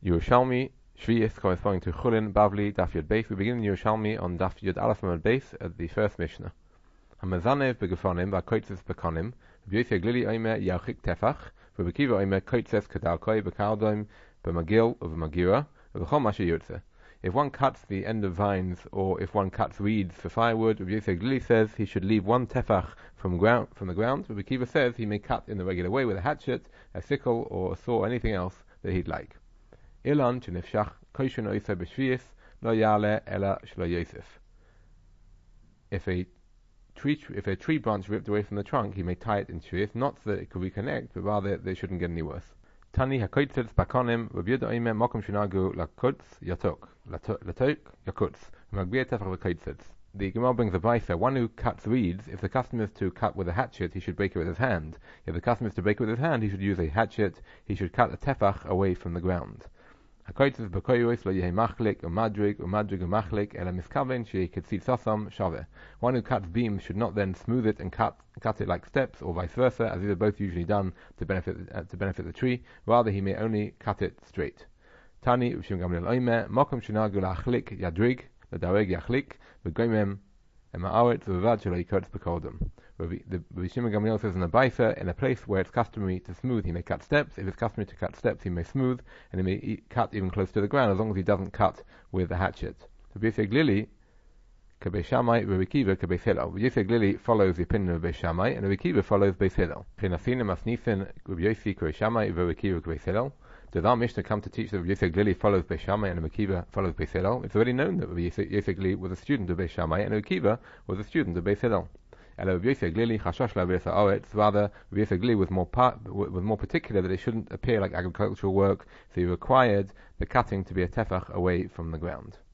Yerushalmi, Shvi'is, corresponding to Chulin, Bavli, Daf Yud Beis. We begin in Yerushalmi on Daf Yud Aleph Amud Beis at the first Mishnah. Hamazanev begefonim, v'koitzes bekonim, v'yosef glili oimer yauchik tefach, v'bekiva oimer koitzes kadalkoi bekaldoim, b'magil v'magira, v'chol mashe yotze. If one cuts the end of vines, or if one cuts weeds for firewood, Yosef Glili says he should leave one tefach from the ground. Bekiva says he may cut in the regular way with a hatchet, a sickle, or a saw, or anything else that he'd like. Ilan chenefshach koshon oiseh b'shvius lo yale ela shlo Yosef. If a tree branch ripped away from the trunk, he may tie it in shvius, not so that it could reconnect, but rather they shouldn't get any worse. Tani hakoitzes bakonim v'byud oime mokum shenagu lakutz yatok yakutz magbir tefach v'koitzes. The Gemara brings a brisa: one who cuts reeds, if the custom is to cut with a hatchet, he should break it with his hand. If the custom is to break it with his hand, he should use a hatchet. He should cut a tefach away from the ground. Hakoitzes b'koyos lo yehi machlik umadrig umachlik ela miskaven she'ketzit sasam shaveh. One who cuts beams should not then smooth it and cut it like steps, or vice versa, as these are both usually done to benefit the tree. Rather, he may only cut it straight. Tani u'shim gamliel oimer mokum shenagu lachlik yadrig l'dareg yachlik v'goimem ema'aretz v'vad shelo yikotz b'kodem. Rabbi Shimon Gamliel says in the Baisa, in a place where it's customary to smooth, he may cut steps. If it's customary to cut steps, he may smooth, and he may cut even close to the ground, as long as he doesn't cut with a hatchet. Rabbi Yosef Glili, K'Beis Shammai, Rabbi Kiva, K'Beis Hillel. Rabbi Yosef Glili follows the opinion of Beis Shammai, and Rabbi Kiva follows Beis Hillel. Chenasina masnifin, Rabbi Yosef K'Beis Shammai, Rabbi Kiva, K'Beis Hillel. Does our Mishnah come to teach that Rabbi Yosef Glili follows Beis Shammai and Rabbi Kiva follows Beis Hillel? It's already known that Rabbi Yosef Glili was a student of Beis Shammai, and Rabbi Kiva was a student of Beis Hillel. Rabbi Yosef Glili chashash la'aviras ha'aretz. Rather, Rabbi Yosef Glili was more particular that it shouldn't appear like agricultural work, so he required the cutting to be a tefach away from the ground.